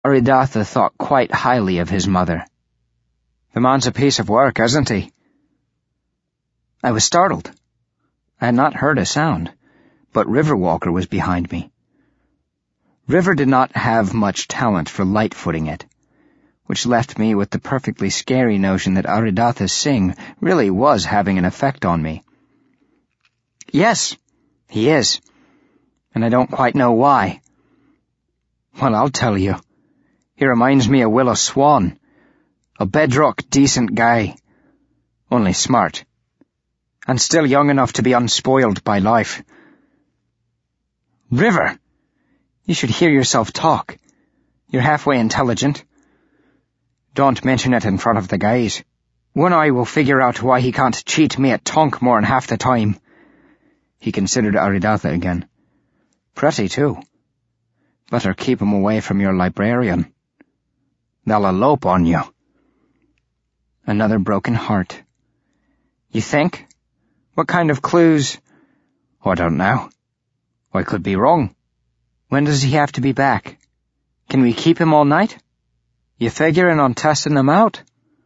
Aridatha thought quite highly of his mother. "The man's a piece of work, isn't he?" I was startled. I had not heard a sound, but Riverwalker was behind me. River did not have much talent for light-footing it, which left me with the perfectly scary notion that Aridatha Singh really was having an effect on me. "Yes, he is, and I don't quite know why." "Well, I'll tell you. He reminds me of Willow Swan, a bedrock decent guy, only smart, and still young enough to be unspoiled by life." "River, you should hear yourself talk. You're halfway intelligent." "Don't mention it in front of the guys. One eye will figure out why he can't cheat me at Tonk more'n half the time." He considered Aridatha again. "Pretty, too. Better keep him away from your librarian. They'll elope on you." Another broken heart. "You think? What kind of clues?" "I don't know. I could be wrong." "When does he have to be back? Can we keep him all night? You figuring on testing him out?"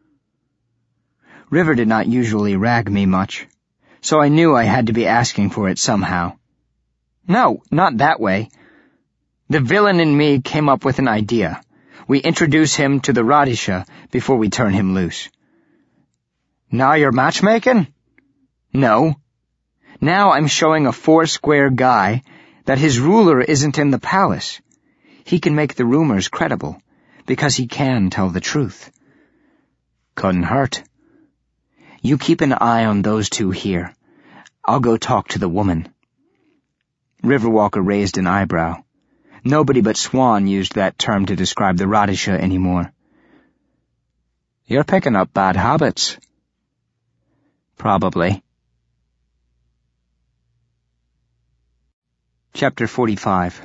River did not usually rag me much, so I knew I had to be asking for it somehow. "No, not that way. The villain in me came up with an idea. We introduce him to the Radisha before we turn him loose." "Now you're matchmaking?" "No. Now I'm showing a four-square guy that his ruler isn't in the palace. He can make the rumors credible, because he can tell the truth." "Couldn't hurt." "You keep an eye on those two here. I'll go talk to the woman." Riverwalker raised an eyebrow. Nobody but Swan used that term to describe the Radisha anymore. "You're picking up bad habits." "Probably." Chapter 45.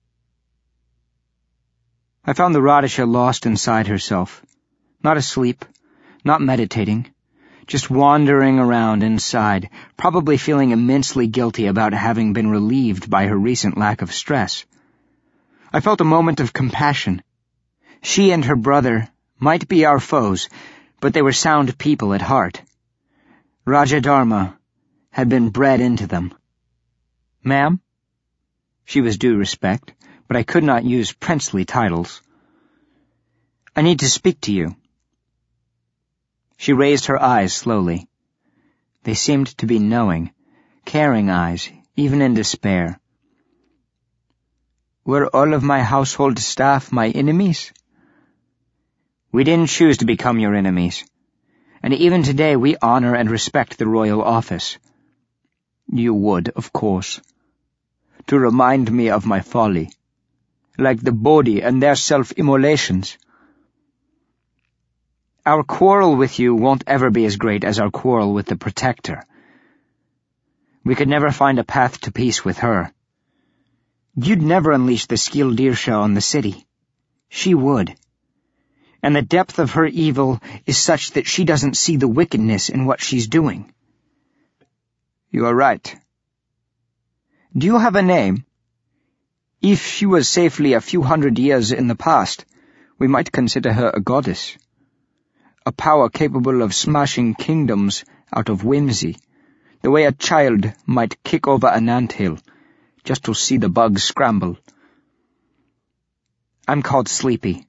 I found the Radisha lost inside herself, not asleep, not meditating, just wandering around inside, probably feeling immensely guilty about having been relieved by her recent lack of stress. I felt a moment of compassion. She and her brother might be our foes, but they were sound people at heart. Rajadharma had been bred into them. "Ma'am?" She was due respect, but I could not use princely titles. "I need to speak to you." She raised her eyes slowly. They seemed to be knowing, caring eyes, even in despair. "Were all of my household staff my enemies?" "We didn't choose to become your enemies, and even today we honor and respect the royal office." "You would, of course. To remind me of my folly, like the Bodhi and their self-immolations." "Our quarrel with you won't ever be as great as our quarrel with the Protector. We could never find a path to peace with her. You'd never unleash the Skildirsha on the city. She would. And the depth of her evil is such that she doesn't see the wickedness in what she's doing." "You are right. Do you have a name? If she was safely a few hundred years in the past, we might consider her a goddess. A power capable of smashing kingdoms out of whimsy, the way a child might kick over an anthill, just to see the bugs scramble." "I'm called Sleepy."